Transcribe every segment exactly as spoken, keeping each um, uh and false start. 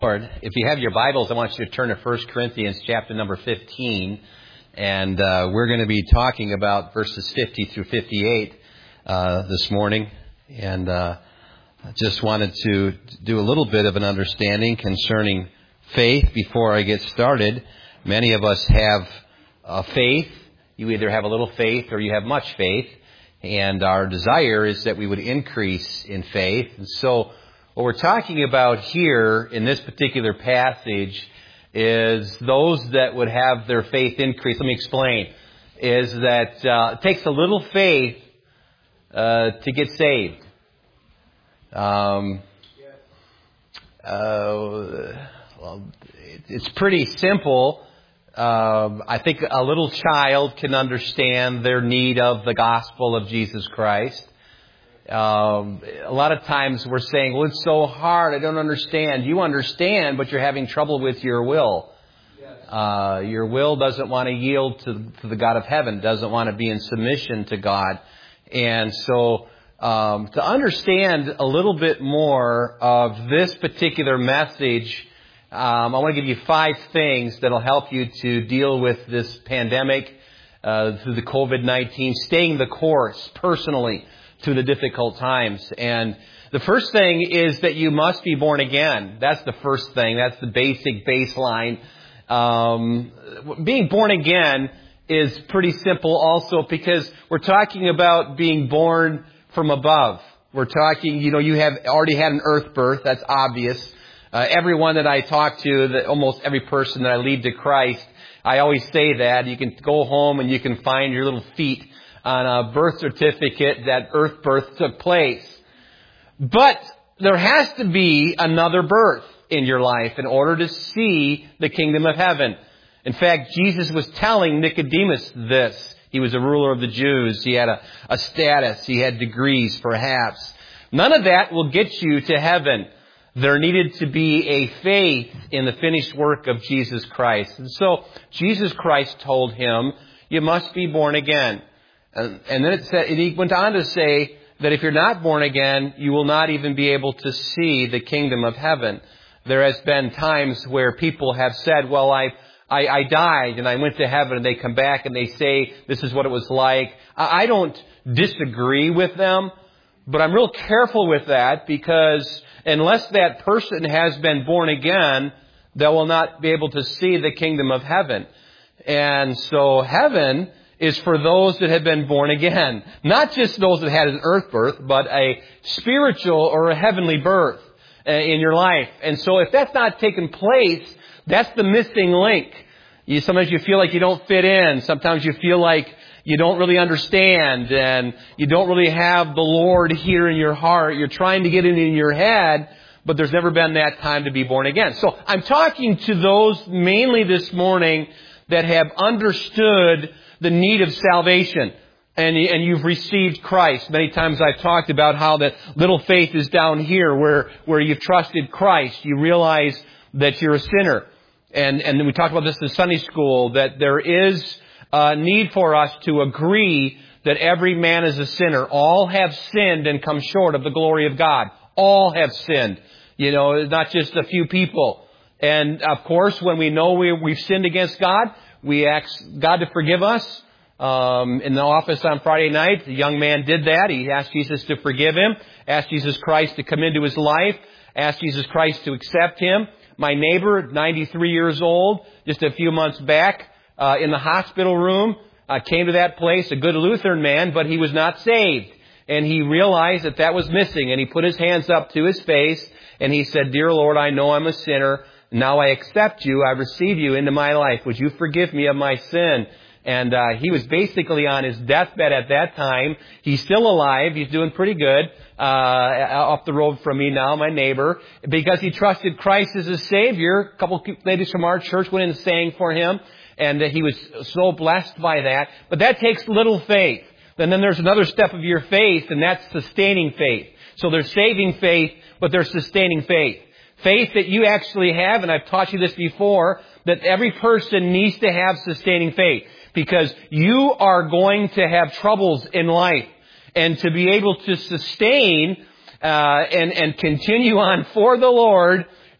Lord, if you have your Bibles, I want you to turn to First Corinthians chapter number fifteen, and uh, we're going to be talking about verses fifty through fifty-eight uh, this morning, and uh, I just wanted to do a little bit of an understanding concerning faith before I get started. Many of us have a faith. You either have a little faith or you have much faith, and our desire is that we would increase in faith, and so what we're talking about here in this particular passage is those that would have their faith increase. Let me explain. Is that uh, it takes a little faith uh, to get saved. Um, uh, well, it's pretty simple. Uh, I think a little child can understand their need of the gospel of Jesus Christ. Um, a lot of times we're saying, well, it's so hard, I don't understand. You understand, but you're having trouble with your will. Uh, your will doesn't want to yield to, to the God of heaven, doesn't want to be in submission to God. And so um, to understand a little bit more of this particular message, um, I want to give you five things that will help you to deal with this pandemic, uh, through the covid nineteen, staying the course personally through the difficult times. And the first thing is that you must be born again. That's the first thing. That's the basic baseline. Um, being born again is pretty simple also because we're talking about being born from above. We're talking, you know, you have already had an earth birth. That's obvious. Uh, everyone that I talk to, that almost every person that I lead to Christ, I always say that. You can go home and you can find your little feet on a birth certificate that earth birth took place. But there has to be another birth in your life in order to see the kingdom of heaven. In fact, Jesus was telling Nicodemus this. He was a ruler of the Jews. He had a, a status. He had degrees, perhaps. None of that will get you to heaven. There needed to be a faith in the finished work of Jesus Christ. And so Jesus Christ told him, you must be born again. And then it said, he went on to say that if you're not born again, you will not even be able to see the kingdom of heaven. There has been times where people have said, well, I, I, I died and I went to heaven, and they come back and they say, this is what it was like. I don't disagree with them, but I'm real careful with that because unless that person has been born again, they will not be able to see the kingdom of heaven. And so heaven is for those that have been born again. Not just those that had an earth birth, but a spiritual or a heavenly birth uh, in your life. And so if that's not taken place, that's the missing link. You, sometimes you feel like you don't fit in. Sometimes you feel like you don't really understand and you don't really have the Lord here in your heart. You're trying to get it in your head, but there's never been that time to be born again. So I'm talking to those mainly this morning that have understood the need of salvation, and, and you've received Christ. Many times I've talked about how that little faith is down here where, where you've trusted Christ. You realize that you're a sinner. And, and then we talked about this in Sunday school, that there is a need for us to agree that every man is a sinner. All have sinned and come short of the glory of God. All have sinned. You know, not just a few people. And of course, when we know we, we've sinned against God, we ask God to forgive us. Um, in the office on Friday night, the young man did that. He asked Jesus to forgive him, asked Jesus Christ to come into his life, asked Jesus Christ to accept him. My neighbor, ninety-three years old, just a few months back, uh, in the hospital room, uh, came to that place, a good Lutheran man, but he was not saved. And he realized that that was missing. And he put his hands up to his face and he said, "Dear Lord, I know I'm a sinner. Now I accept you. I receive you into my life. Would you forgive me of my sin?" And uh, he was basically on his deathbed at that time. He's still alive. He's doing pretty good. Uh, up the road from me now, my neighbor, because he trusted Christ as his Savior. A couple ladies from our church went in and sang for him, and uh, he was so blessed by that. But that takes little faith. And then there's another step of your faith, and that's sustaining faith. So there's saving faith, but there's sustaining faith. Faith that you actually have, and I've taught you this before, that every person needs to have sustaining faith. Because you are going to have troubles in life. And to be able to sustain uh, and, and continue on for the Lord,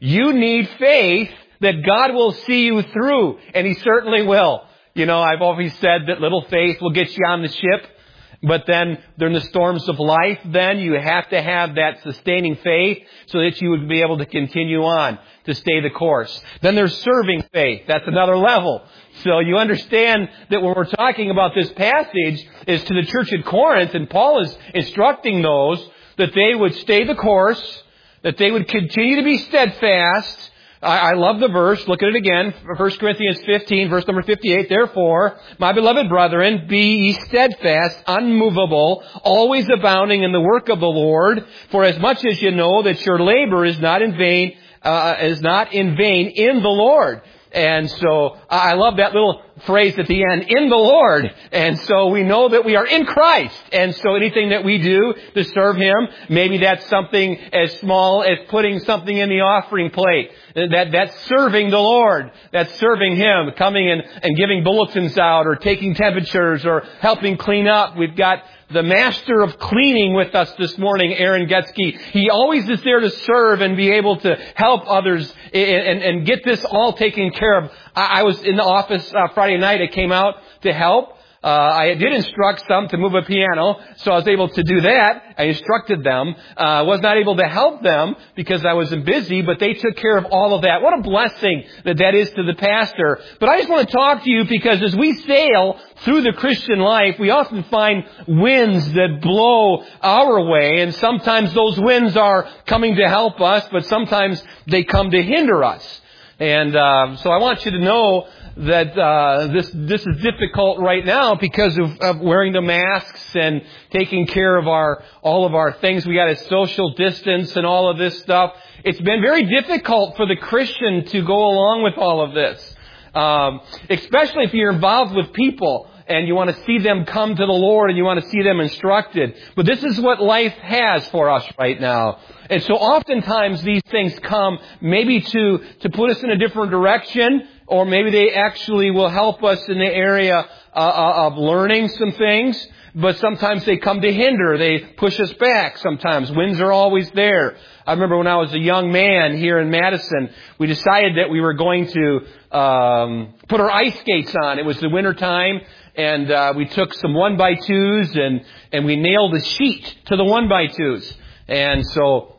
You need faith that God will see you through, and He certainly will. You know, I've always said that little faith will get you on the ship, but then during the storms of life, then you have to have that sustaining faith so that you would be able to continue on to stay the course. Then there's serving faith. That's another level. So you understand that when we're talking about this passage is to the church at Corinth, and Paul is instructing those that they would stay the course, that they would continue to be steadfast. I, I love the verse. Look at it again. First Corinthians fifteen, verse number fifty-eight. Therefore, my beloved brethren, be ye steadfast, unmovable, always abounding in the work of the Lord, for as much as you know that your labor is not in vain, uh, is not in vain in the Lord. And so I love that little phrase at the end, in the Lord. And so we know that we are in Christ. And so anything that we do to serve Him, maybe that's something as small as putting something in the offering plate. That, that's serving the Lord. That's serving Him, coming and, and giving bulletins out or taking temperatures or helping clean up. We've got the master of cleaning with us this morning, Aaron Getzky. He always is there to serve and be able to help others and, and, and get this all taken care of. I, I was in the office uh, Friday night. I came out to help. Uh, I did instruct some to move a piano, so I was able to do that. I instructed them. I uh, was not able to help them because I was busy, but they took care of all of that. What a blessing that that is to the pastor. But I just want to talk to you because as we sail through the Christian life, we often find winds that blow our way, and sometimes those winds are coming to help us, but sometimes they come to hinder us. And uh, so I want you to know that uh, this this is difficult right now because of, of wearing the masks and taking care of our all of our things. We got to social distance and all of this stuff. It's been very difficult for the Christian to go along with all of this, um, especially if you're involved with people and you want to see them come to the Lord and you want to see them instructed. But this is what life has for us right now. And so oftentimes these things come maybe to, to put us in a different direction, or maybe they actually will help us in the area uh, of learning some things. But sometimes they come to hinder. They push us back sometimes. Winds are always there. I remember when I was a young man here in Madison, we decided that we were going to um, put our ice skates on. It was the winter time, and uh, we took some one by twos and, and we nailed a sheet to the one by twos. And so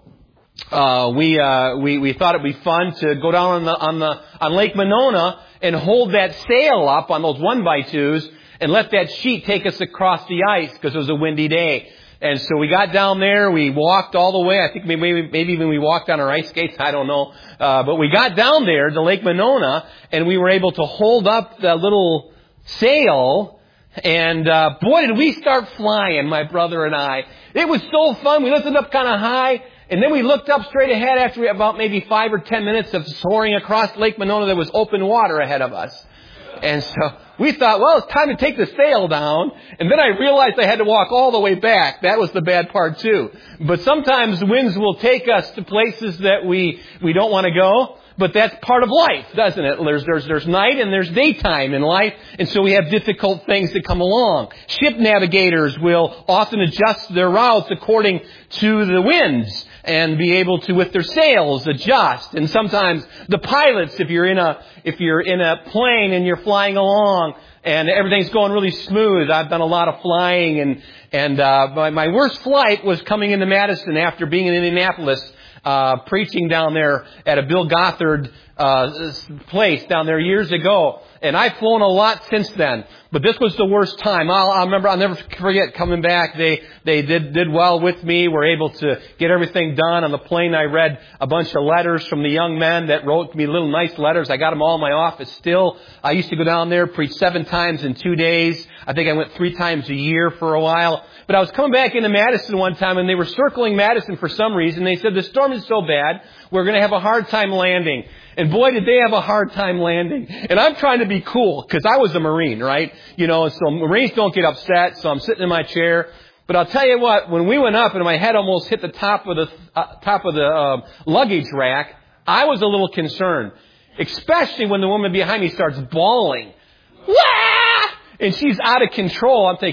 uh, we, uh, we we thought it'd be fun to go down on the on the on Lake Monona and hold that sail up on those one by twos and let that sheet take us across the ice because it was a windy day. And so we got down there, we walked all the way. I think maybe maybe even we walked on our ice skates, I don't know. Uh, but we got down there to Lake Monona, and we were able to hold up the little sail. And uh, boy, did we start flying, my brother and I. It was so fun. We lifted up kind of high, and then we looked up straight ahead after we, about maybe five or ten minutes of soaring across Lake Monona. There was open water ahead of us. And so we thought, well, it's time to take the sail down. And then I realized I had to walk all the way back. That was the bad part, too. But sometimes winds will take us to places that we, we don't want to go. But that's part of life, doesn't it? There's, there's, there's night and there's daytime in life. And so we have difficult things that come along. Ship navigators will often adjust their routes according to the winds and be able to, with their sails, adjust. And sometimes the pilots, if you're in a, if you're in a plane and you're flying along and everything's going really smooth. I've done a lot of flying, and, and, uh, my, my worst flight was coming into Madison after being in Indianapolis. Uh, preaching down there at a Bill Gothard uh, place down there years ago. And I've flown a lot since then. But this was the worst time. I'll, I'll remember, I'll never forget coming back. They, they did, did well with me. Were able to get everything done. On the plane, I read a bunch of letters from the young men that wrote me little nice letters. I got them all in my office still. I used to go down there, preach seven times in two days. I think I went three times a year for a while. But I was coming back into Madison one time, and they were circling Madison for some reason. They said, the storm is so bad, we're going to have a hard time landing. And boy, did they have a hard time landing. And I'm trying to be cool, because I was a Marine, right? You know, so Marines don't get upset, so I'm sitting in my chair. But I'll tell you what, when we went up and my head almost hit the top of the uh, top of the uh, luggage rack, I was a little concerned. Especially when the woman behind me starts bawling. Wah! And she's out of control. I'm thinking,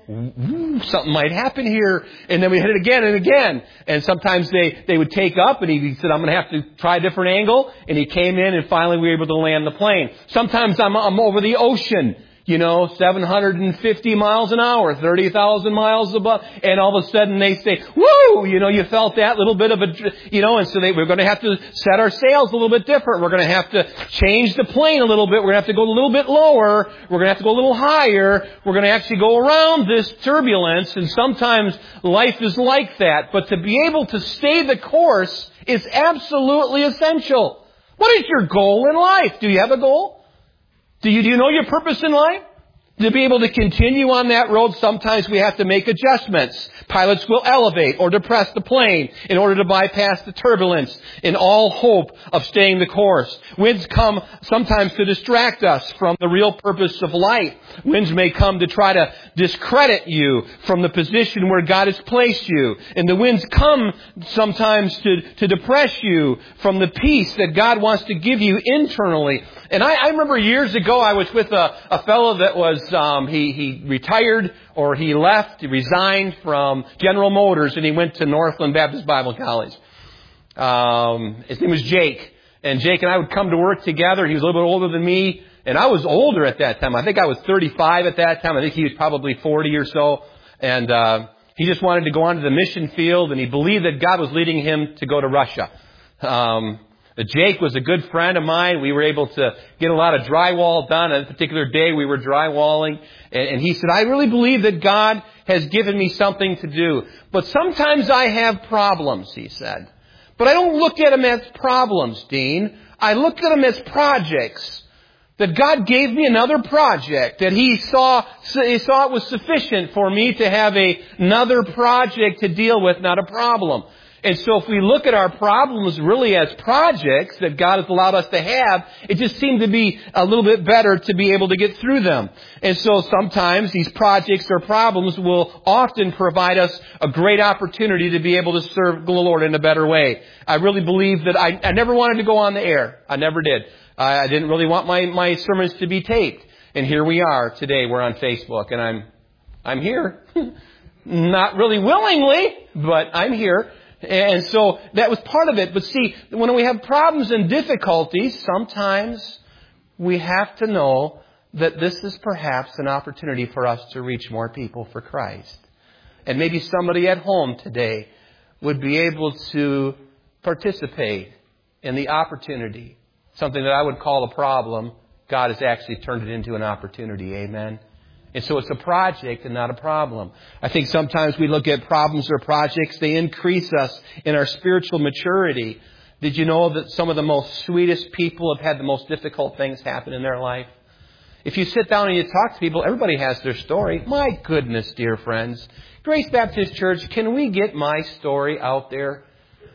ooh, something might happen here. And then we hit it again and again. And sometimes they, they would take up and he, he said, I'm going to have to try a different angle. And he came in and finally we were able to land the plane. Sometimes I'm, I'm over the ocean. You know, seven hundred fifty miles an hour, thirty thousand miles above, and all of a sudden they say, woo! You know, you felt that little bit of a, you know, and so they, we're going to have to set our sails a little bit different. We're going to have to change the plane a little bit. We're going to have to go a little bit lower. We're going to have to go a little higher. We're going to actually go around this turbulence, and sometimes life is like that. But to be able to stay the course is absolutely essential. What is your goal in life? Do you have a goal? Do you, do you know your purpose in life? To be able to continue on that road, sometimes we have to make adjustments. Pilots will elevate or depress the plane in order to bypass the turbulence in all hope of staying the course. Winds come sometimes to distract us from the real purpose of life. Winds may come to try to discredit you from the position where God has placed you. And the winds come sometimes to, to depress you from the peace that God wants to give you internally. And I, I remember years ago I was with a, a fellow that was Um, he, he retired or he left, he resigned from General Motors and he went to Northland Baptist Bible College. Um, his name was Jake. And Jake and I would come to work together. He was a little bit older than me. And I was older at that time. I think I was thirty-five at that time. I think he was probably forty or so. And uh, he just wanted to go on to the mission field. And he believed that God was leading him to go to Russia. Um Jake was a good friend of mine. We were able to get a lot of drywall done. On a particular day, we were drywalling. And he said, I really believe that God has given me something to do. But sometimes I have problems, he said. But I don't look at them as problems, Dean. I look at them as projects. That God gave me another project. That He saw, He saw it was sufficient for me to have a, another project to deal with, not a problem. And so if we look at our problems really as projects that God has allowed us to have, it just seemed to be a little bit better to be able to get through them. And so sometimes these projects or problems will often provide us a great opportunity to be able to serve the Lord in a better way. I really believe that I, I never wanted to go on the air. I never did. I, I didn't really want my, my sermons to be taped. And here we are today. We're on Facebook and I'm, I'm here. Not really willingly, but I'm here. And so that was part of it. But see, when we have problems and difficulties, sometimes we have to know that this is perhaps an opportunity for us to reach more people for Christ. And maybe somebody at home today would be able to participate in the opportunity. Something that I would call a problem, God has actually turned it into an opportunity. Amen. And so it's a project and not a problem. I think sometimes we look at problems or projects, they increase us in our spiritual maturity. Did you know that some of the most sweetest people have had the most difficult things happen in their life? If you sit down and you talk to people, everybody has their story. My goodness, dear friends. Grace Baptist Church, can we get my story out there?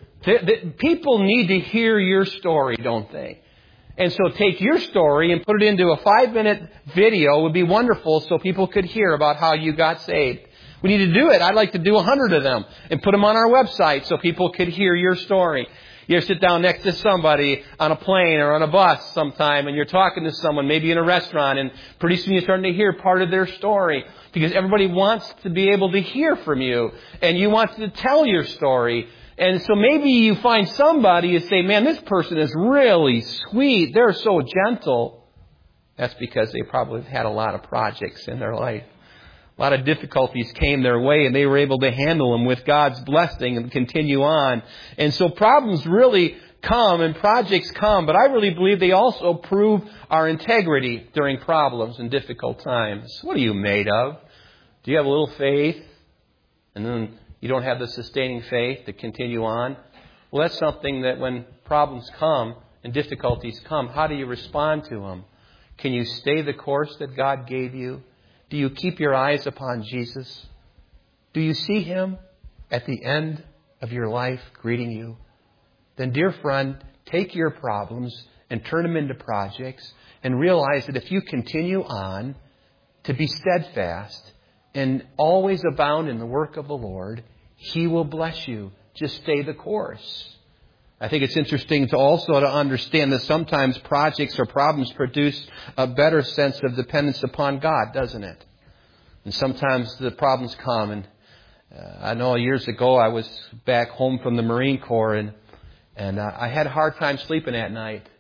People need to hear your story, don't they? And so take your story and put it into a five-minute video. It would be wonderful so people could hear about how you got saved. We need to do it. I'd like to do a hundred of them and put them on our website so people could hear your story. You ever sit down next to somebody on a plane or on a bus sometime and you're talking to someone, maybe in a restaurant, and pretty soon you're starting to hear part of their story because everybody wants to be able to hear from you and you want to tell your story. And so maybe you find somebody and say, man, this person is really sweet. They're so gentle. That's because they probably have had a lot of projects in their life. A lot of difficulties came their way and they were able to handle them with God's blessing and continue on. And so problems really come and projects come, but I really believe they also prove our integrity during problems and difficult times. What are you made of? Do you have a little faith? And then you don't have the sustaining faith to continue on? Well, that's something that when problems come and difficulties come, how do you respond to them? Can you stay the course that God gave you? Do you keep your eyes upon Jesus? Do you see Him at the end of your life greeting you? Then, dear friend, take your problems and turn them into projects and realize that if you continue on to be steadfast and always abound in the work of the Lord, He will bless you. Just stay the course. I think it's interesting to also to understand that sometimes projects or problems produce a better sense of dependence upon God, doesn't it? And sometimes the problems come. And uh, I know years ago I was back home from the Marine Corps, and, and uh, I had a hard time sleeping at night.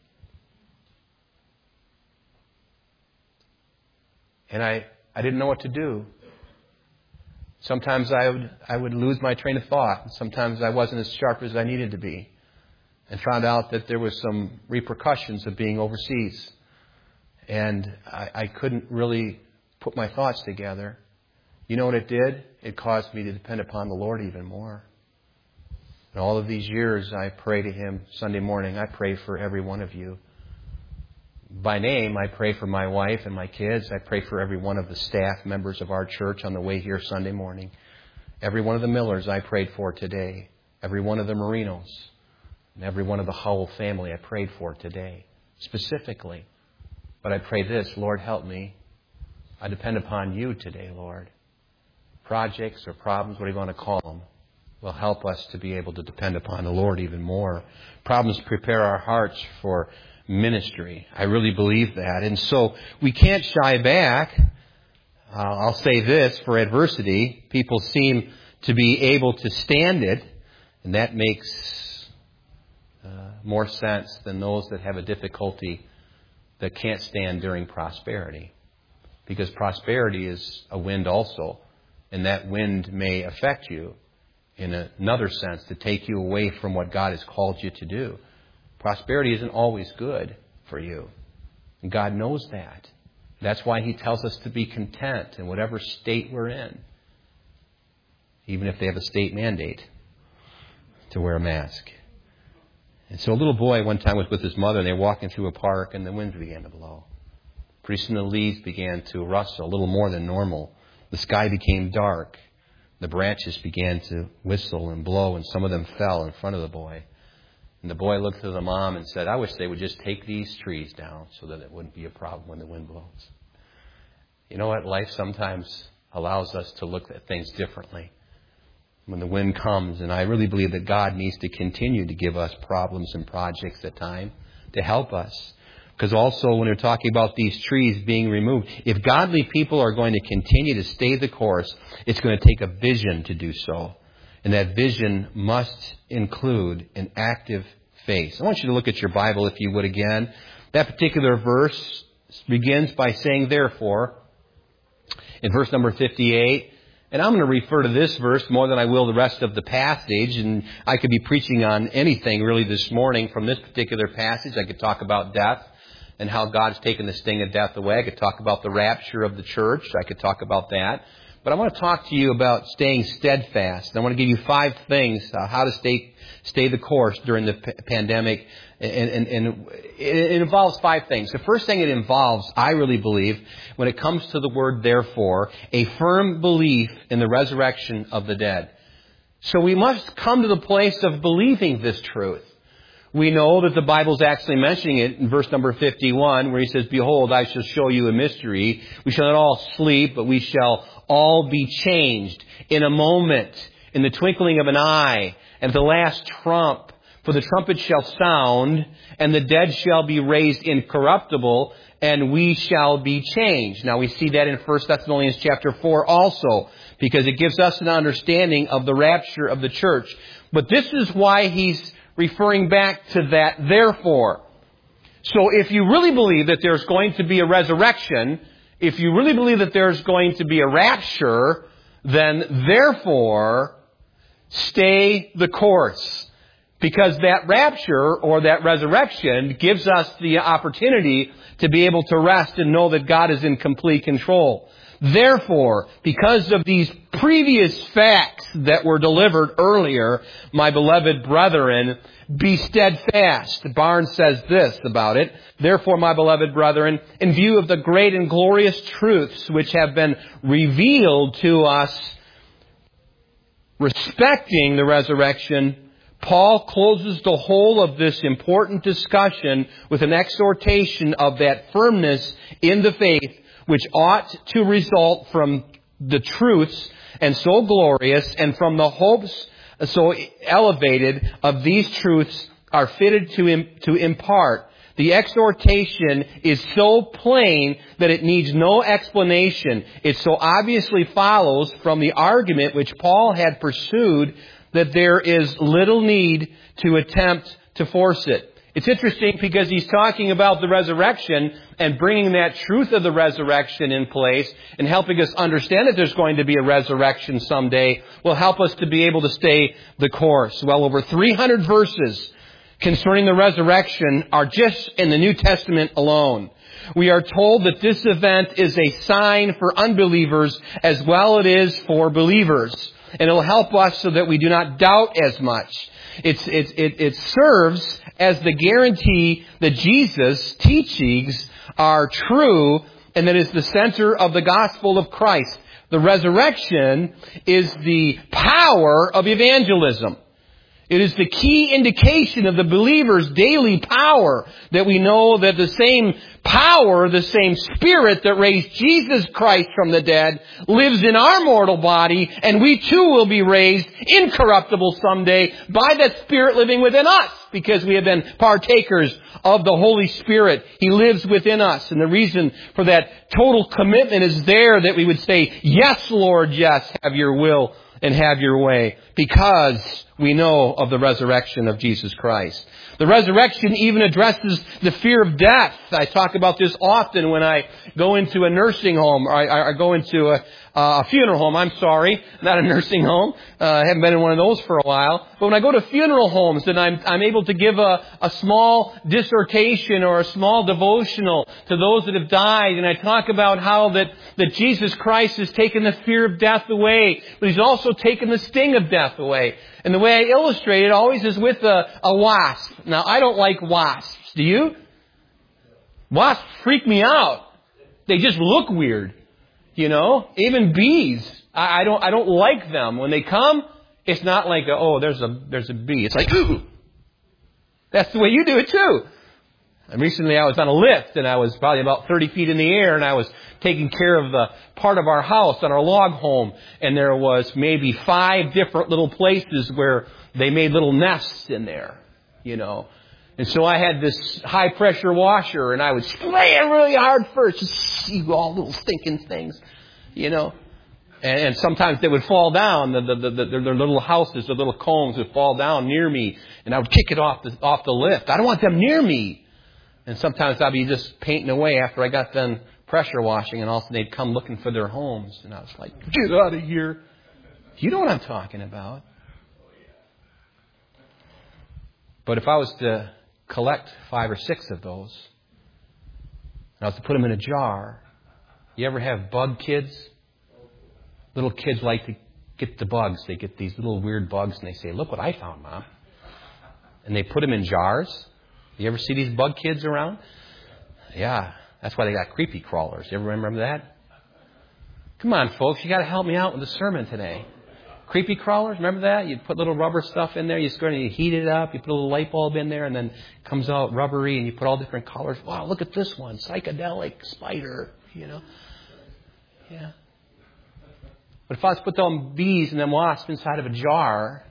And I, I didn't know what to do. Sometimes I would I would lose my train of thought. Sometimes I wasn't as sharp as I needed to be. And found out that there was some repercussions of being overseas. And I, I couldn't really put my thoughts together. You know what it did? It caused me to depend upon the Lord even more. And all of these years I pray to Him Sunday morning. I pray for every one of you. By name, I pray for my wife and my kids. I pray for every one of the staff members of our church on the way here Sunday morning. Every one of the Millers I prayed for today. Every one of the Marinos. And every one of the Howell family I prayed for today. Specifically. But I pray this, Lord, help me. I depend upon You today, Lord. Projects or problems, whatever you want to call them, will help us to be able to depend upon the Lord even more. Problems prepare our hearts for ministry. I really believe that. And so we can't shy back. Uh, I'll say this, for adversity, people seem to be able to stand it, and that makes uh, more sense than those that have a difficulty that can't stand during prosperity. Because prosperity is a wind also, and that wind may affect you in another sense to take you away from what God has called you to do. Prosperity isn't always good for you. And God knows that. That's why He tells us to be content in whatever state we're in. Even if they have a state mandate to wear a mask. And so a little boy one time was with his mother, and they were walking through a park, and the winds began to blow. Pretty soon the leaves began to rustle a little more than normal. The sky became dark. The branches began to whistle and blow, and some of them fell in front of the boy. And the boy looked to the mom and said, I wish they would just take these trees down so that it wouldn't be a problem when the wind blows. You know what? Life sometimes allows us to look at things differently when the wind comes. And I really believe that God needs to continue to give us problems and projects at time to help us. Because also when we're talking about these trees being removed, if godly people are going to continue to stay the course, it's going to take a vision to do so. And that vision must include an active faith. I want you to look at your Bible, if you would, again. That particular verse begins by saying, therefore, in verse number fifty-eight. And I'm going to refer to this verse more than I will the rest of the passage. And I could be preaching on anything really this morning from this particular passage. I could talk about death and how God's taken the sting of death away. I could talk about the rapture of the church. I could talk about that. But I want to talk to you about staying steadfast. I want to give you five things, uh, how to stay stay the course during the p- pandemic. And, and, and it, it involves five things. The first thing it involves, I really believe, when it comes to the word therefore, a firm belief in the resurrection of the dead. So we must come to the place of believing this truth. We know that the Bible's actually mentioning it in verse number fifty-one, where He says, behold, I shall show you a mystery. We shall not all sleep, but we shall all be changed in a moment, in the twinkling of an eye, and the last trump. For the trumpet shall sound, and the dead shall be raised incorruptible, and we shall be changed. Now we see that in First Thessalonians chapter four also, because it gives us an understanding of the rapture of the church. But this is why he's referring back to that therefore. So if you really believe that there's going to be a resurrection, if you really believe that there's going to be a rapture, then therefore stay the course. Because that rapture or that resurrection gives us the opportunity to be able to rest and know that God is in complete control. Therefore, because of these previous facts that were delivered earlier, my beloved brethren, be steadfast. Barnes says this about it. Therefore, my beloved brethren, in view of the great and glorious truths which have been revealed to us respecting the resurrection, Paul closes the whole of this important discussion with an exhortation of that firmness in the faith which ought to result from the truths and so glorious and from the hopes so elevated of these truths are fitted to, im- to impart. The exhortation is so plain that it needs no explanation. It so obviously follows from the argument which Paul had pursued that there is little need to attempt to force it. It's interesting because he's talking about the resurrection and bringing that truth of the resurrection in place and helping us understand that there's going to be a resurrection someday will help us to be able to stay the course. Well, over three hundred verses concerning the resurrection are just in the New Testament alone. We are told that this event is a sign for unbelievers as well it is for believers. And it will help us so that we do not doubt as much. It's, it, it, it serves as the guarantee that Jesus' teachings are true and that is the center of the gospel of Christ. The resurrection is the power of evangelism. It is the key indication of the believer's daily power that we know that the same power, the same Spirit that raised Jesus Christ from the dead lives in our mortal body, and we too will be raised incorruptible someday by that Spirit living within us because we have been partakers of the Holy Spirit. He lives within us, and the reason for that total commitment is there that we would say, yes, Lord, yes, have your will and have your way, because we know of the resurrection of Jesus Christ. The resurrection even addresses the fear of death. I talk about this often when I go into a nursing home, or I, I go into a, a funeral home. I'm sorry, not a nursing home. Uh, I haven't been in one of those for a while. But when I go to funeral homes, and I'm, I'm able to give a, a small dissertation or a small devotional to those that have died, and I talk about how that, that Jesus Christ has taken the fear of death away, but He's also taken the sting of death away. And the way I illustrate it always is with a, a wasp. Now, I don't like wasps. Do you? Wasps freak me out. They just look weird. You know? Even bees. I, I don't I don't like them. When they come, it's not like, a, oh, there's a there's a bee. It's like, ooh. That's the way you do it too. And recently I was on a lift, and I was probably about thirty feet in the air, and I was taking care of the part of our house on our log home. And there was maybe five different little places where they made little nests in there, you know. And so I had this high pressure washer, and I would spray it really hard first, just see all little stinking things, you know. And, and sometimes they would fall down. The, the, the, the, their little houses, the little combs would fall down near me, and I would kick it off the off the lift. I don't want them near me. And sometimes I'd be just painting away after I got done pressure washing, and all of a sudden they'd come looking for their homes. And I was like, get out of here. You know what I'm talking about. But if I was to collect five or six of those, and I was to put them in a jar, you ever have bug kids? Little kids like to get the bugs. They get these little weird bugs, and they say, look what I found, Mom. And they put them in jars. You ever see these bug kids around? Yeah, that's why they got creepy crawlers. You ever remember that? Come on, folks, you got to help me out with the sermon today. Creepy crawlers, remember that? You put little rubber stuff in there, you sort of you heat it up, you put a little light bulb in there, and then it comes out rubbery, and you put all different colors. Wow, look at this one, psychedelic spider, you know. Yeah. But if I was to put them bees and them wasps inside of a jar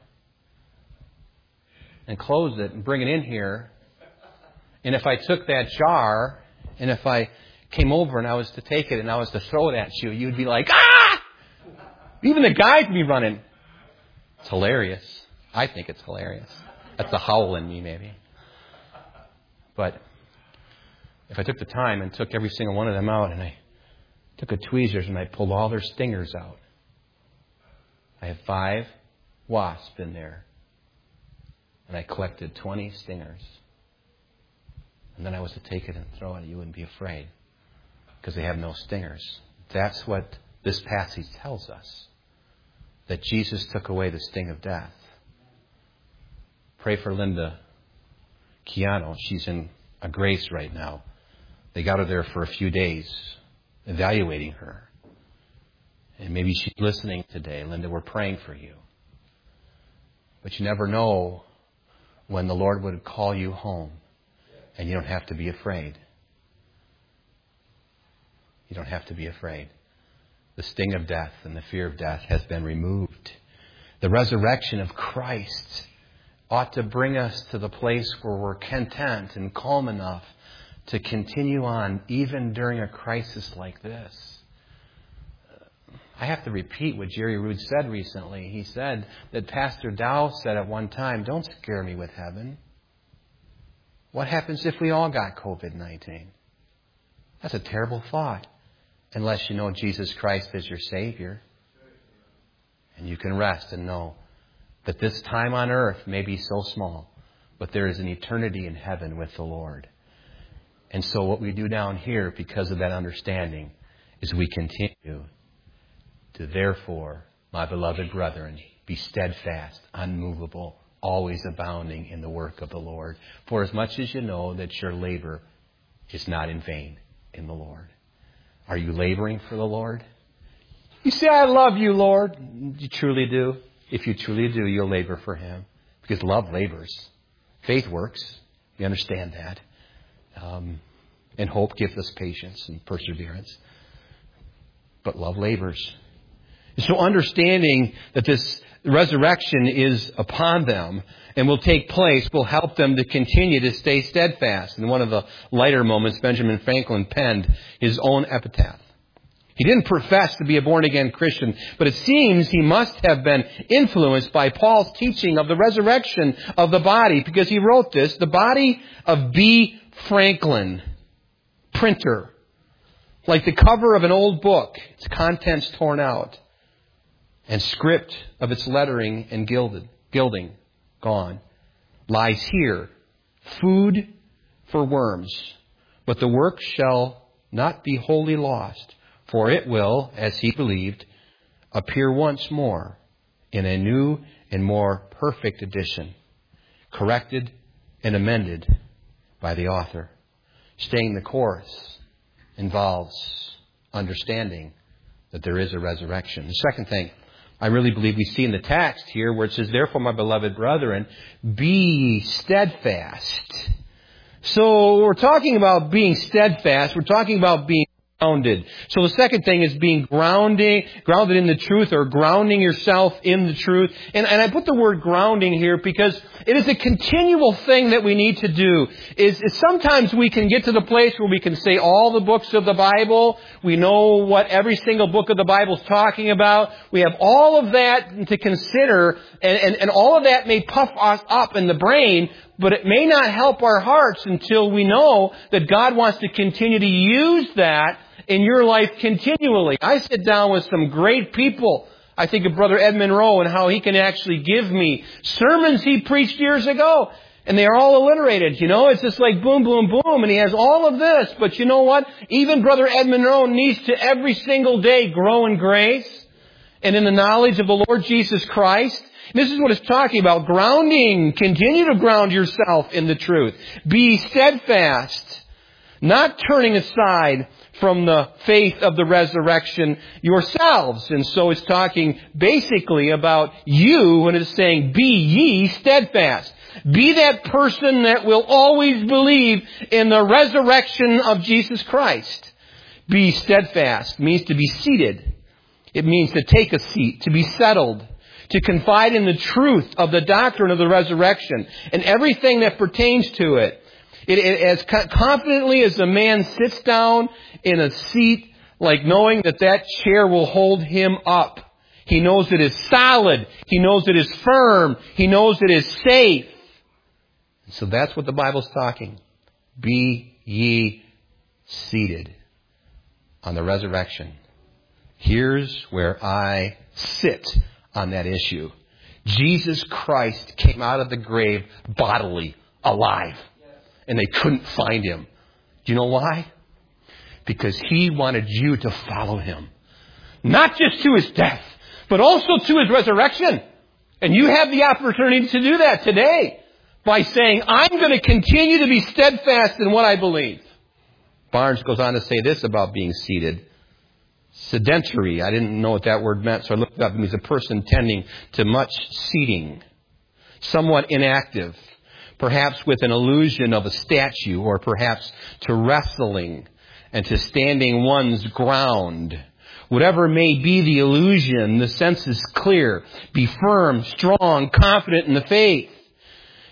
and close it and bring it in here, and if I took that jar, and if I came over and I was to take it and I was to throw it at you, you'd be like, ah! Even the guys would be running. It's hilarious. I think it's hilarious. That's the howl in me, maybe. But if I took the time and took every single one of them out, and I took a tweezers and I pulled all their stingers out, I have five wasps in there. And I collected twenty stingers. And then I was to take it and throw it, you wouldn't be afraid, because they have no stingers. That's what this passage tells us, that Jesus took away the sting of death. Pray for Linda Keano. She's in a grace right now. They got her there for a few days, evaluating her. And maybe she's listening today. Linda, we're praying for you. But you never know when the Lord would call you home. And you don't have to be afraid. You don't have to be afraid. The sting of death and the fear of death has been removed. The resurrection of Christ ought to bring us to the place where we're content and calm enough to continue on even during a crisis like this. I have to repeat what Jerry Rood said recently. He said that Pastor Dow said at one time, "Don't scare me with heaven. What happens if we all got covid nineteen? That's a terrible thought, unless you know Jesus Christ as your Savior. And you can rest and know that this time on earth may be so small, but there is an eternity in heaven with the Lord." And so what we do down here, because of that understanding, is we continue to, therefore, my beloved brethren, be steadfast, unmovable, always abounding in the work of the Lord. For as much as you know that your labor is not in vain in the Lord. Are you laboring for the Lord? You say, "I love you, Lord." You truly do. If you truly do, you'll labor for Him. Because love labors. Faith works. You understand that. Um, and hope gives us patience and perseverance. But love labors. And so understanding that this resurrection is upon them and will take place will help them to continue to stay steadfast. In one of the lighter moments, Benjamin Franklin penned his own epitaph. He didn't profess to be a born-again Christian, but it seems he must have been influenced by Paul's teaching of the resurrection of the body, because he wrote this, "The body of B. Franklin, printer, like the cover of an old book, its contents torn out, and script of its lettering and gilded, gilding gone, lies here, food for worms. But the work shall not be wholly lost, for it will, as he believed, appear once more in a new and more perfect edition, corrected and amended by the author." Staying the course involves understanding that there is a resurrection. The second thing I really believe we see in the text here, where it says, "Therefore, my beloved brethren, be steadfast." So we're talking about being steadfast. We're talking about being grounded. So the second thing is being grounding, grounded in the truth, or grounding yourself in the truth. And, and I put the word grounding here because it is a continual thing that we need to do. Is, is sometimes we can get to the place where we can say all the books of the Bible. We know what every single book of the Bible is talking about. We have all of that to consider, and, and, and all of that may puff us up in the brain, but it may not help our hearts until we know that God wants to continue to use that in your life continually. I sit down with some great people. I think of Brother Ed Monroe and how he can actually give me sermons he preached years ago. And they are all alliterated, you know. It's just like boom, boom, boom. And he has all of this. But you know what? Even Brother Ed Monroe needs to every single day grow in grace and in the knowledge of the Lord Jesus Christ. And this is what it's talking about. Grounding. Continue to ground yourself in the truth. Be steadfast. Not turning aside from the faith of the resurrection yourselves. And so it's talking basically about you when it's saying, "Be ye steadfast." Be that person that will always believe in the resurrection of Jesus Christ. Be steadfast means to be seated. It means to take a seat, to be settled, to confide in the truth of the doctrine of the resurrection and everything that pertains to it. It, it as confidently as a man sits down in a seat, like knowing that that chair will hold him up. He knows it is solid. He knows it is firm. He knows it is safe. So that's what the Bible's talking. Be ye seated on the resurrection. Here's where I sit on that issue. Jesus Christ came out of the grave bodily, alive. And they couldn't find Him. Do you know why? Because He wanted you to follow Him. Not just to His death, but also to His resurrection. And you have the opportunity to do that today by saying, I'm going to continue to be steadfast in what I believe. Barnes goes on to say this about being seated. Sedentary. I didn't know what that word meant, so I looked it up. It means a person tending to much seating. Somewhat inactive. Perhaps with an illusion of a statue, or perhaps to wrestling and to standing one's ground. Whatever may be the illusion, the sense is clear. Be firm, strong, confident in the faith.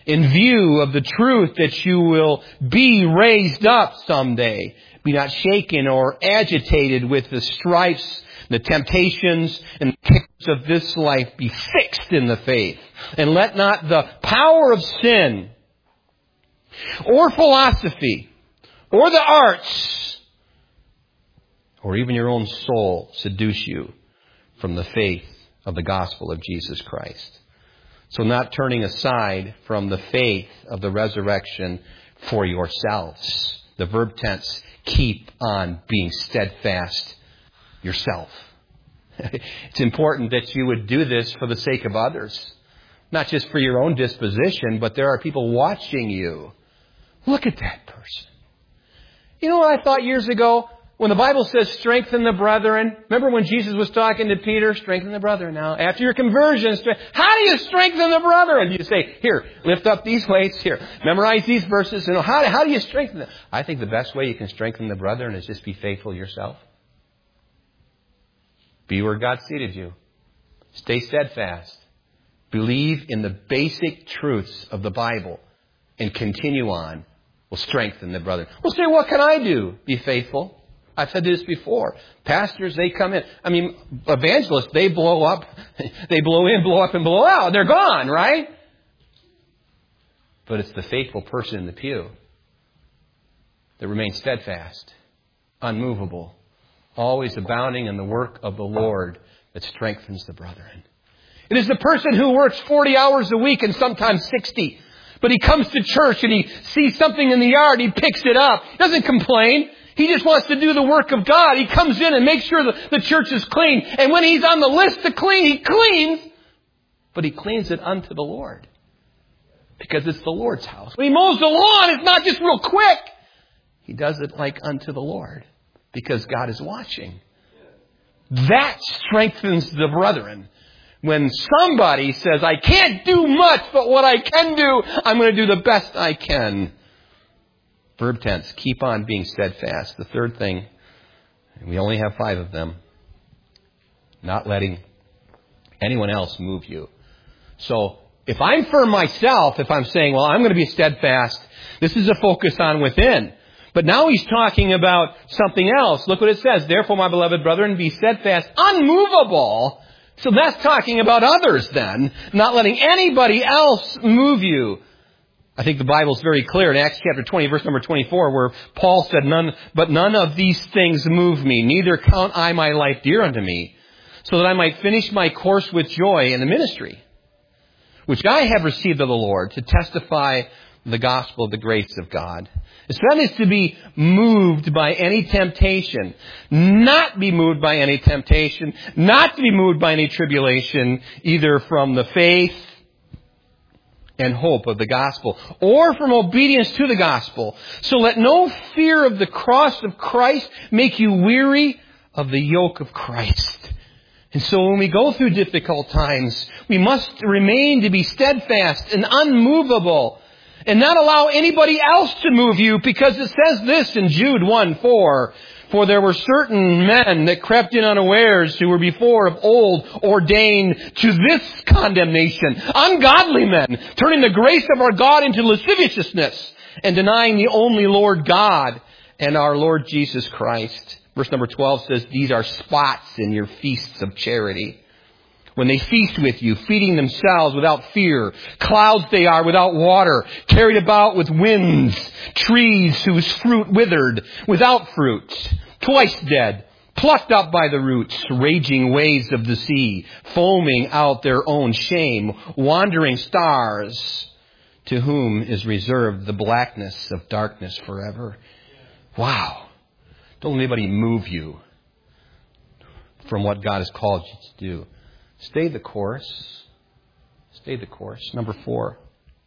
in view of the truth that you will be raised up someday. Be not shaken or agitated with the strifes, the temptations, and the cares of this life. Be fixed in the faith. And let not the power of sin, or philosophy, or the arts, or even your own soul seduce you from the faith of the gospel of Jesus Christ. So not turning aside from the faith of the resurrection for yourselves. The verb tense, keep on being steadfast yourself. It's important that you would do this for the sake of others. Not just for your own disposition, but there are people watching you. Look at that person. You know what I thought years ago? When the Bible says strengthen the brethren, remember when Jesus was talking to Peter, strengthen the brethren now. After your conversion, how do you strengthen the brethren? You say, here, lift up these weights, here, memorize these verses. You know, how, how do you strengthen them? I think the best way you can strengthen the brethren is just be faithful yourself. Be where God seated you. Stay steadfast. Believe in the basic truths of the Bible and continue on. Will strengthen the brethren. Well, say, what can I do? Be faithful. I've said this before. Pastors, they come in. I mean, evangelists, they blow up. They blow in, blow up, and blow out. They're gone, right? But it's the faithful person in the pew that remains steadfast, unmovable, always abounding in the work of the Lord that strengthens the brethren. It is the person who works forty hours a week and sometimes sixty. But he comes to church and he sees something in the yard. He picks it up. He doesn't complain. He just wants to do the work of God. He comes in and makes sure the, the church is clean. And when he's on the list to clean, he cleans. But he cleans it unto the Lord. Because it's the Lord's house. When he mows the lawn, it's not just real quick. He does it like unto the Lord. Because God is watching. That strengthens the brethren. When somebody says, I can't do much, but what I can do, I'm going to do the best I can. Verb tense, keep on being steadfast. The third thing, and we only have five of them, not letting anyone else move you. So if I'm firm myself, if I'm saying, well, I'm going to be steadfast, this is a focus on within. But now he's talking about something else. Look what it says. Therefore, my beloved brethren, be steadfast, unmovable. So that's talking about others then, not letting anybody else move you. I think the Bible is very clear in Acts chapter twenty, verse number twenty-four, where Paul said, "None, but none of these things move me, neither count I my life dear unto me, so that I might finish my course with joy in the ministry, which I have received of the Lord, to testify the gospel of the grace of God." So that is to be moved by any temptation, not be moved by any temptation, not to be moved by any tribulation, either from the faith and hope of the gospel, or from obedience to the gospel. So let no fear of the cross of Christ make you weary of the yoke of Christ. And so when we go through difficult times, we must remain to be steadfast and unmovable, and not allow anybody else to move you, because it says this in Jude one four, "For there were certain men that crept in unawares, who were before of old ordained to this condemnation, ungodly men, turning the grace of our God into lasciviousness, and denying the only Lord God and our Lord Jesus Christ." Verse number twelve says, "These are spots in your feasts of charity, when they feast with you, feeding themselves without fear. Clouds they are without water, carried about with winds. Trees whose fruit withered, without fruit. Twice dead, plucked up by the roots. Raging waves of the sea, foaming out their own shame. Wandering stars, to whom is reserved the blackness of darkness forever." Wow. Don't let anybody move you from what God has called you to do. Stay the course. Stay the course. Number four.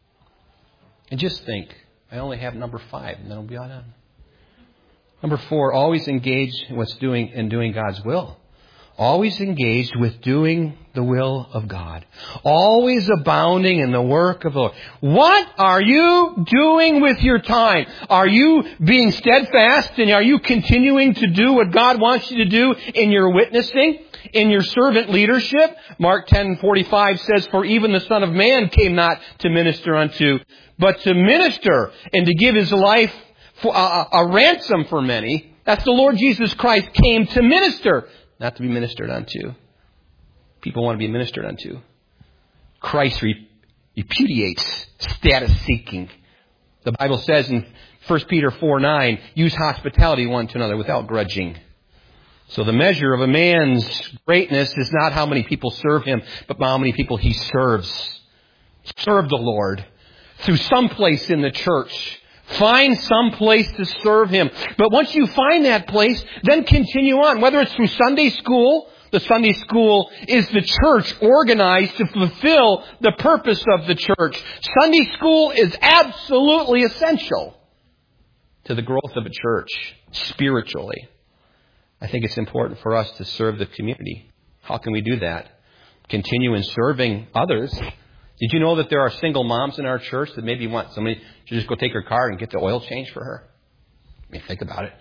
And just think, I only have number five, and then we'll be on. Number four, always engage in what's doing in doing God's will. always engaged with doing the will of God, always abounding in the work of the Lord. What are you doing with your time? Are you being steadfast, and are you continuing to do what God wants you to do in your witnessing, in your servant leadership? Mark ten forty-five says, "For even the Son of Man came not to minister unto, but to minister and to give his life for a, a ransom for many." That's the Lord Jesus Christ came to minister, not to be ministered unto. People want to be ministered unto. Christ re- repudiates status seeking. The Bible says in First Peter four nine, "Use hospitality one to another without grudging." So the measure of a man's greatness is not how many people serve him, but how many people he serves. Serve the Lord through some place in the church. Find some place to serve him. But once you find that place, then continue on. Whether it's through Sunday school, the Sunday school is the church organized to fulfill the purpose of the church. Sunday school is absolutely essential to the growth of a church spiritually. I think it's important for us to serve the community. How can we do that? Continue in serving others. Did you know that there are single moms in our church that maybe want somebody to just go take her car and get the oil changed for her? I mean, think about it.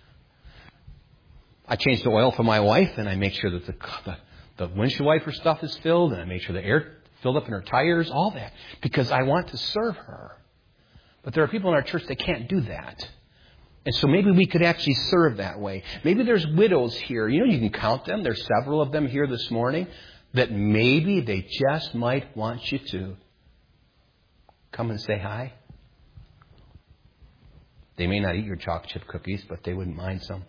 I change the oil for my wife, and I make sure that the, the, the windshield wiper stuff is filled, and I make sure the air filled up in her tires, all that, because I want to serve her. But there are people in our church that can't do that. And so maybe we could actually serve that way. Maybe there's widows here. You know, you can count them. There's several of them here this morning that maybe they just might want you to come and say hi. They may not eat your chocolate chip cookies, but they wouldn't mind some.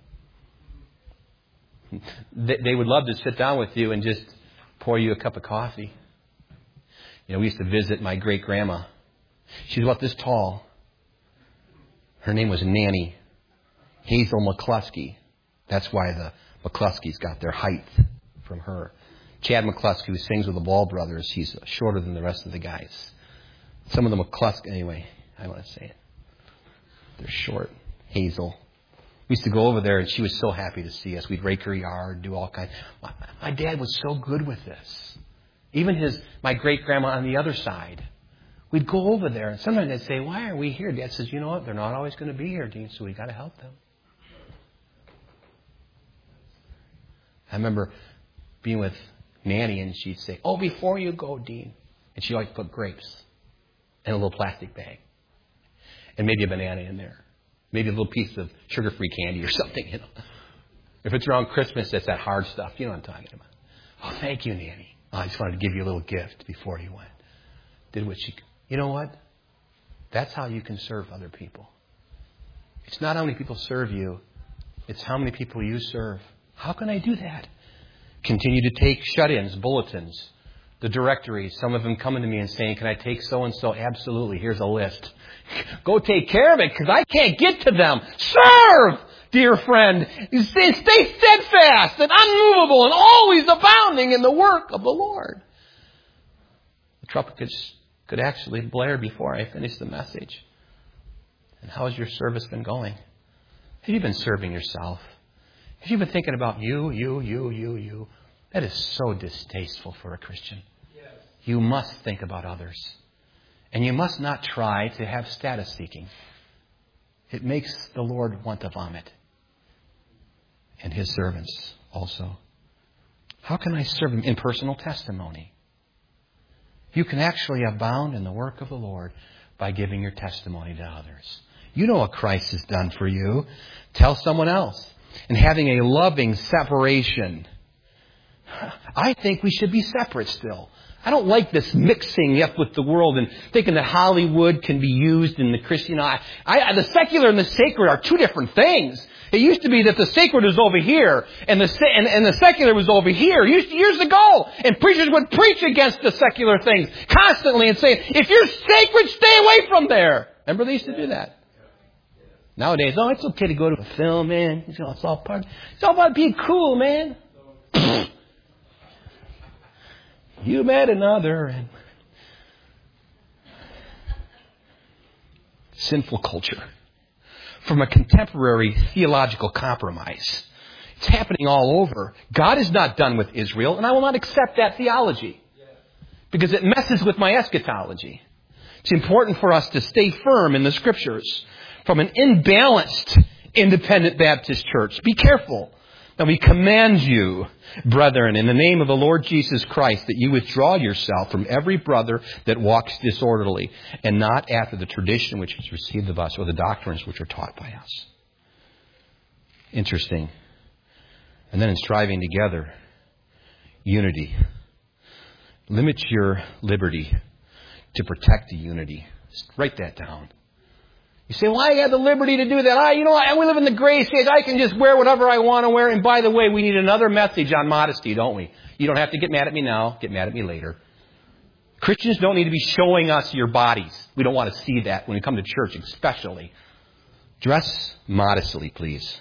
They would love to sit down with you and just pour you a cup of coffee. You know, we used to visit my great-grandma. She was about this tall. Her name was Nanny Hazel McCluskey. That's why the McCluskeys got their height from her. Chad McCluskey, who sings with the Ball Brothers, he's shorter than the rest of the guys. Some of the McCluskey, anyway, I want to say it. They're short. Hazel. We used to go over there, and she was so happy to see us. We'd rake her yard, do all kinds. My, my dad was so good with this. Even his, my great-grandma on the other side. We'd go over there, and sometimes they'd say, "Why are we here?" Dad says, "You know what? They're not always going to be here, Dean, so we got to help them." I remember being with Nanny, and she'd say, "Oh, before you go, Dean," and she always put grapes in a little plastic bag, and maybe a banana in there. Maybe a little piece of sugar-free candy or something, you know. If it's around Christmas, that's that hard stuff. You know what I'm talking about. "Oh, thank you, Nanny. Oh, I just wanted to give you a little gift before you went." Did what she could. You know what? That's how you can serve other people. It's not how many people serve you. It's how many people you serve. How can I do that? Continue to take shut-ins, bulletins, the directories. Some of them coming to me and saying, "Can I take so-and-so?" Absolutely. Here's a list. Go take care of it because I can't get to them. Serve, dear friend. Stay steadfast and unmovable and always abounding in the work of the Lord. The trumpet could, could actually blare before I finish the message. And how has your service been going? Have you been serving yourself? Have you been thinking about you, you, you, you, you? That is so distasteful for a Christian. Yes. You must think about others. And you must not try to have status seeking. It makes the Lord want to vomit. And His servants also. How can I serve Him? In personal testimony. You can actually abound in the work of the Lord by giving your testimony to others. You know what Christ has done for you. Tell someone else. And having a loving separation. I think we should be separate still. I don't like this mixing up with the world and thinking that Hollywood can be used in the Christian. I, I, the secular and the sacred are two different things. It used to be that the sacred was over here and the and, and the secular was over here years, years ago. And preachers would preach against the secular things constantly and say, "If you're sacred, stay away from there." Remember they used to do that. Nowadays, oh, it's okay to go to a film, man. It's all part. It's all about being cool, man. You met another. And sinful culture. From a contemporary theological compromise. It's happening all over. God is not done with Israel, and I will not accept that theology because it messes with my eschatology. It's important for us to stay firm in the Scriptures from an imbalanced independent Baptist church. Be careful. Now we command you, brethren, in the name of the Lord Jesus Christ, that you withdraw yourself from every brother that walks disorderly, and not after the tradition which is received of us, or the doctrines which are taught by us. Interesting. And then in striving together, unity. Limit your liberty to protect the unity. Just write that down. You say, well, I have the liberty to do that. I, you know, I, we live in the grace age. I can just wear whatever I want to wear. And by the way, we need another message on modesty, don't we? You don't have to get mad at me now. Get mad at me later. Christians don't need to be showing us your bodies. We don't want to see that when we come to church, especially. Dress modestly, please,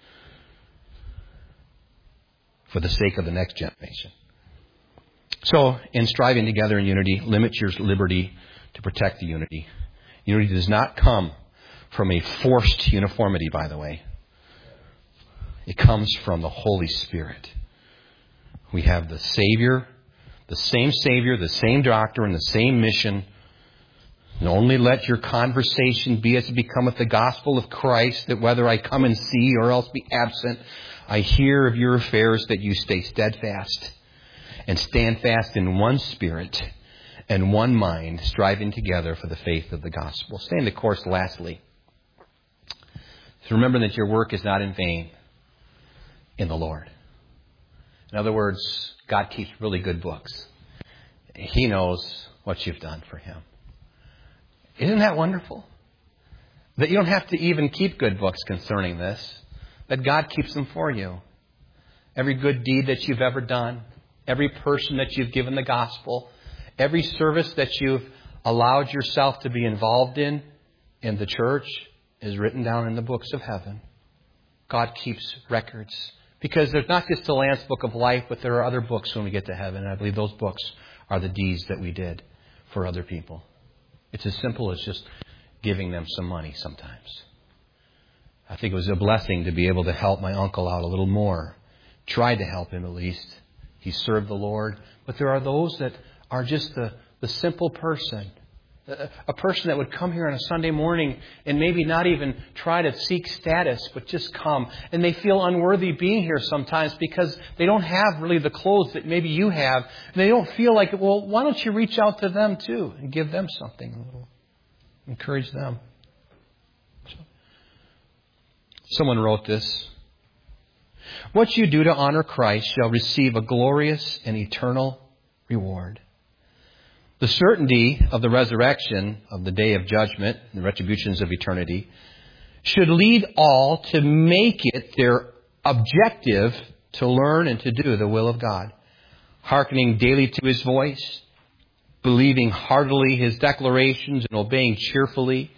for the sake of the next generation. So, in striving together in unity, limit your liberty to protect the unity. Unity does not come from a forced uniformity, by the way. It comes from the Holy Spirit. We have the Savior, the same Savior, the same doctrine, the same mission. And only let your conversation be as it becometh the gospel of Christ, that whether I come and see or else be absent, I hear of your affairs, that you stay steadfast and stand fast in one spirit and one mind, striving together for the faith of the gospel. Staying the course lastly. So remember that your work is not in vain in the Lord. In other words, God keeps really good books. He knows what you've done for Him. Isn't that wonderful? That you don't have to even keep good books concerning this. That God keeps them for you. Every good deed that you've ever done. Every person that you've given the gospel. Every service that you've allowed yourself to be involved in, in the church, is written down in the books of heaven. God keeps records. Because there's not just the Lamb's Book of Life, but there are other books when we get to heaven. And I believe those books are the deeds that we did for other people. It's as simple as just giving them some money sometimes. I think it was a blessing to be able to help my uncle out a little more. Tried to help him at least. He served the Lord. But there are those that are just the, the simple person. A person that would come here on a Sunday morning and maybe not even try to seek status, but just come. And they feel unworthy being here sometimes because they don't have really the clothes that maybe you have. And they don't feel like, well, why don't you reach out to them too and give them something a little? Encourage them. Someone wrote this. What you do to honor Christ shall receive a glorious and eternal reward. The certainty of the resurrection, of the day of judgment and the retributions of eternity, should lead all to make it their objective to learn and to do the will of God, hearkening daily to His voice, believing heartily His declarations and obeying cheerfully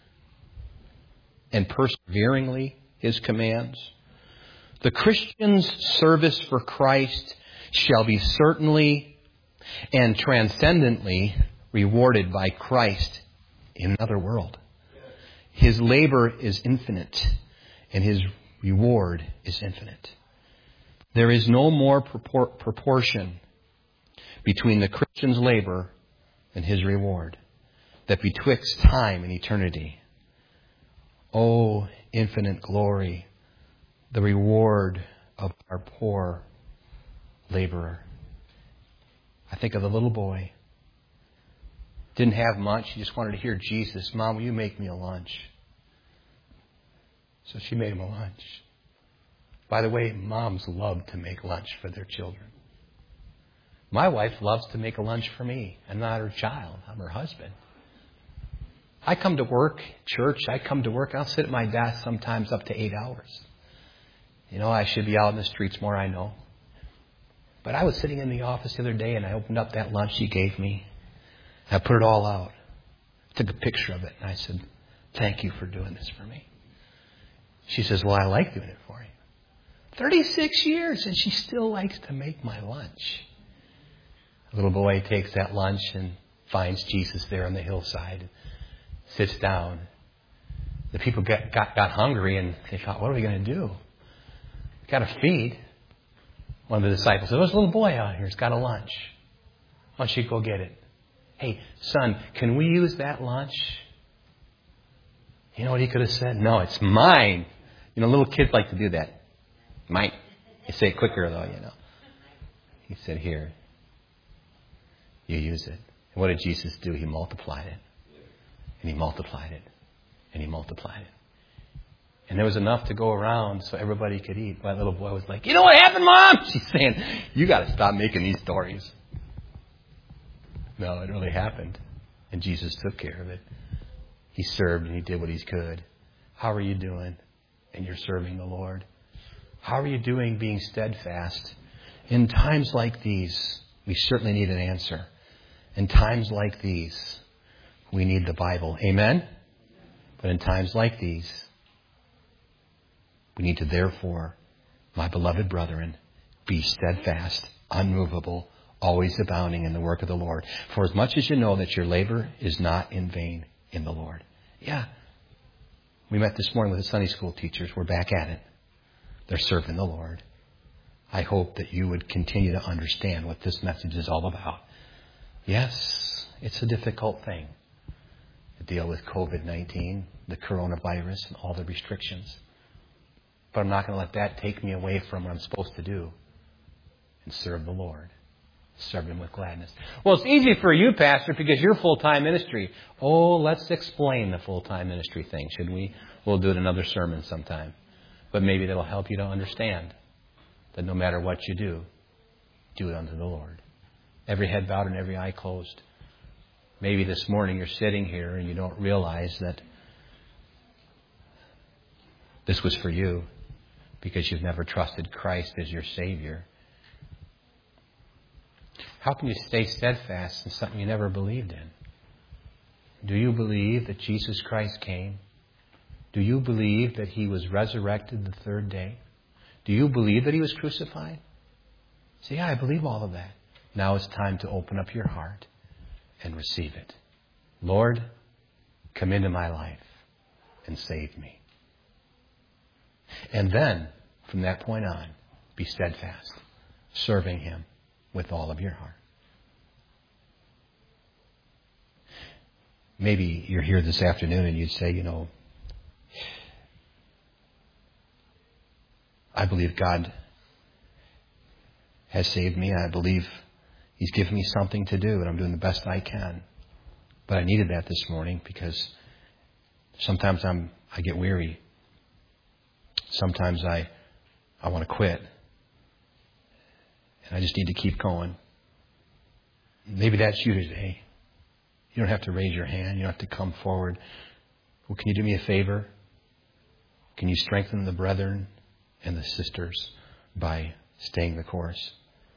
and perseveringly His commands. The Christian's service for Christ shall be certainly and transcendently rewarded by Christ in another world. His labor is infinite, and His reward is infinite. There is no more propor- proportion between the Christian's labor and his reward that betwixt time and eternity. Oh, infinite glory, the reward of our poor laborer. I think of the little boy. Didn't have much. He just wanted to hear Jesus. Mom, will you make me a lunch? So she made him a lunch. By the way, moms love to make lunch for their children. My wife loves to make a lunch for me. I'm not her child. I'm her husband. I come to work, church, I come to work. I'll sit at my desk sometimes up to eight hours. You know, I should be out in the streets more, I know. But I was sitting in the office the other day and I opened up that lunch she gave me. I put it all out. Took a picture of it and I said, thank you for doing this for me. She says, well, I like doing it for you. thirty-six years and she still likes to make my lunch. The little boy takes that lunch and finds Jesus there on the hillside. Sits down. The people get, got, got hungry and they thought, what are we going to do? got to feed. One of the disciples said, there's a little boy out here. He's got a lunch. Why don't you go get it? Hey, son, can we use that lunch? You know what he could have said? No, it's mine. You know, little kids like to do that. Mine. You say it quicker, though, you know. He said, here, you use it. And what did Jesus do? He multiplied it. And he multiplied it. And he multiplied it. And there was enough to go around so everybody could eat. My little boy was like, you know what happened, Mom? She's saying, you got to stop making these stories. No, it really happened. And Jesus took care of it. He served and he did what he could. How are you doing? And you're serving the Lord. How are you doing being steadfast? In times like these, we certainly need an answer. In times like these, we need the Bible. Amen? But in times like these, we need to therefore, my beloved brethren, be steadfast, unmovable, always abounding in the work of the Lord. For as much as you know that your labor is not in vain in the Lord. Yeah. We met this morning with the Sunday school teachers. We're back at it. They're serving the Lord. I hope that you would continue to understand what this message is all about. Yes, it's a difficult thing to deal with covid nineteen, the coronavirus, and all the restrictions. But I'm not going to let that take me away from what I'm supposed to do and serve the Lord. Serve Him with gladness. Well, it's easy for you, Pastor, because you're full-time ministry. Oh, let's explain the full-time ministry thing, should we? We'll do it in another sermon sometime. But maybe that'll help you to understand that no matter what you do, do it unto the Lord. Every head bowed and every eye closed. Maybe this morning you're sitting here and you don't realize that this was for you because you've never trusted Christ as your Savior. How can you stay steadfast in something you never believed in? Do you believe that Jesus Christ came? Do you believe that He was resurrected the third day? Do you believe that He was crucified? Say, yeah, I believe all of that. Now it's time to open up your heart and receive it. Lord, come into my life and save me. And then, from that point on, be steadfast, serving Him with all of your heart. Maybe you're here this afternoon and you'd say, you know, I believe God has saved me. I believe He's given me something to do and I'm doing the best I can. But I needed that this morning because sometimes I'm I get weary. Sometimes I I want to quit. And I just need to keep going. Maybe that's you today. You don't have to raise your hand. You don't have to come forward. Well, can you do me a favor? Can you strengthen the brethren and the sisters by staying the course?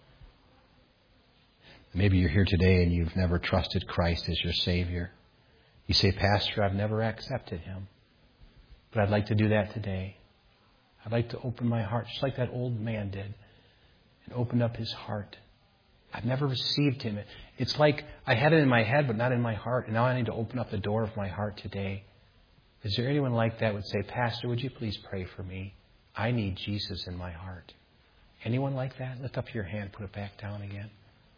Maybe you're here today and you've never trusted Christ as your Savior. You say, Pastor, I've never accepted Him. But I'd like to do that today. I'd like to open my heart just like that old man did. And opened up his heart. I've never received Him. It's like I had it in my head, but not in my heart. And now I need to open up the door of my heart today. Is there anyone like that would say, Pastor, would you please pray for me? I need Jesus in my heart. Anyone like that? Lift up your hand. Put it back down again.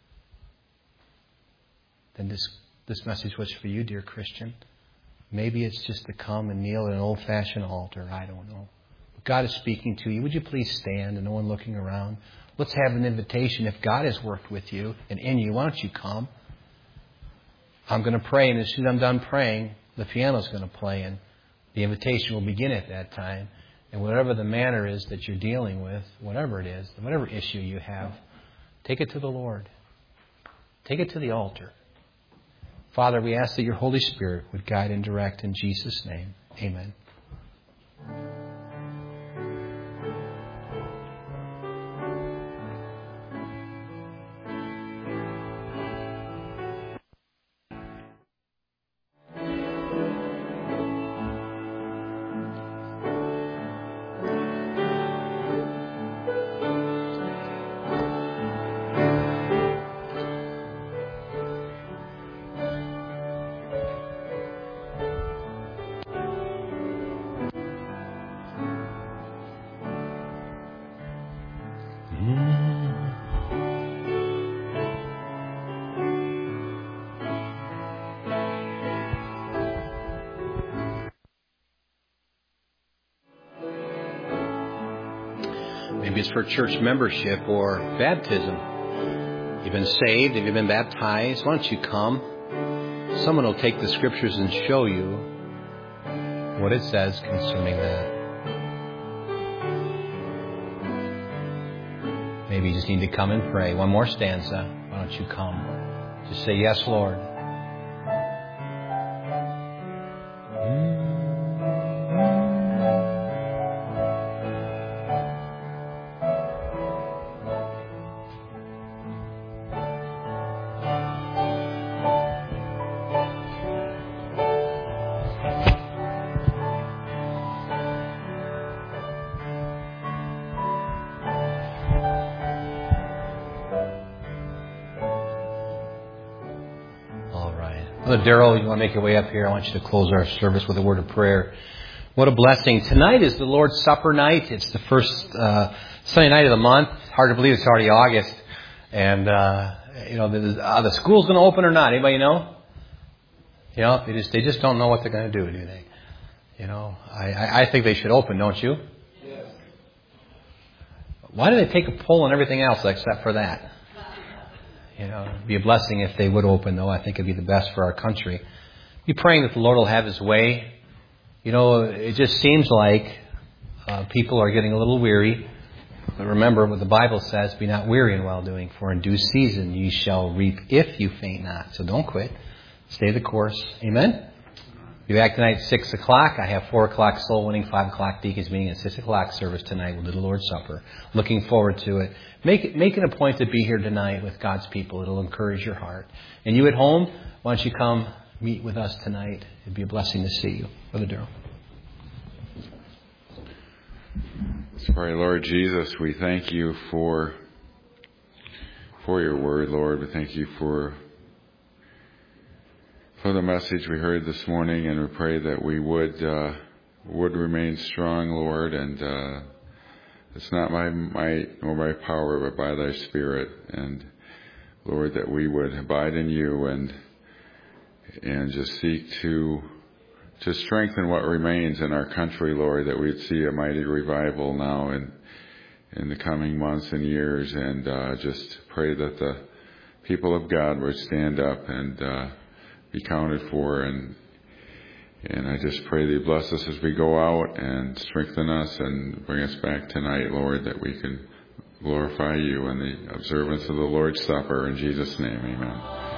Then this, this message was for you, dear Christian. Maybe it's just to come and kneel at an old-fashioned altar. I don't know. But God is speaking to you. Would you please stand and no one looking around? Let's have an invitation. If God has worked with you and in you, why don't you come? I'm going to pray, and as soon as I'm done praying, the piano's going to play, and the invitation will begin at that time. And whatever the matter is that you're dealing with, whatever it is, whatever issue you have, take it to the Lord. Take it to the altar. Father, we ask that your Holy Spirit would guide and direct in Jesus' name. Amen. Maybe it's for church membership or baptism. You've been saved, have you been baptized? Why don't you come? Someone will take the scriptures and show you what it says concerning that. Maybe you just need to come and pray. One more stanza. Why don't you come? Just say, yes, Lord. Brother Darrell, you want to make your way up here? I want you to close our service with a word of prayer. What a blessing. Tonight is the Lord's Supper night. It's the first uh, Sunday night of the month. Hard to believe it's already August. And, uh, you know, the, are the schools going to open or not? Anybody know? You know, they just, they just don't know what they're going to do, do they? You know, I, I, I think they should open, don't you? Yes. Why do they take a poll on everything else except for that? You know, it'd be a blessing if they would open, though. I think it'd be the best for our country. Be praying that the Lord will have His way. You know, it just seems like uh, people are getting a little weary. But remember what the Bible says, be not weary in well-doing, for in due season ye shall reap if you faint not. So don't quit. Stay the course. Amen? Be back tonight at six o'clock. I have four o'clock soul winning, five o'clock deacons meeting, and six o'clock service tonight. We'll do the Lord's Supper. Looking forward to it. Make, make it a point to be here tonight with God's people. It'll encourage your heart. And you at home, why don't you come meet with us tonight? It'd be a blessing to see you. Brother Darrell. Let's pray. Lord Jesus, we thank you for, for your word, Lord. We thank you for for the message we heard this morning, and we pray that we would uh, would remain strong, Lord, and uh, it's not by might nor by power, but by thy Spirit, and Lord, that we would abide in you and and just seek to to strengthen what remains in our country, Lord, that we'd see a mighty revival now in in the coming months and years, and uh, just pray that the people of God would stand up and uh, be counted for, and and I just pray that you bless us as we go out and strengthen us and bring us back tonight, Lord, that we can glorify you in the observance of the Lord's Supper. In Jesus' name, amen.